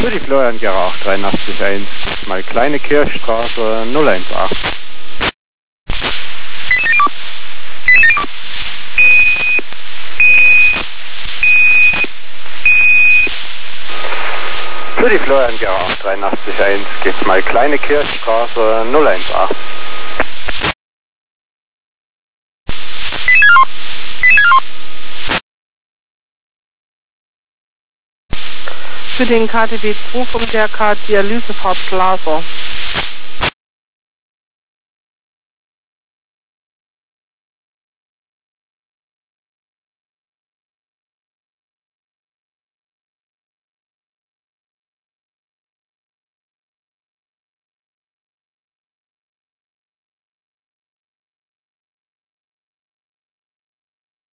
Für die Florian Gerach 831, mal Kleine Kirchstraße 018. Für die Florian Gerach 831, geht's mal Kleine Kirchstraße 018. Für den KTB 2 vom DRK Dialysefahrt Glaser.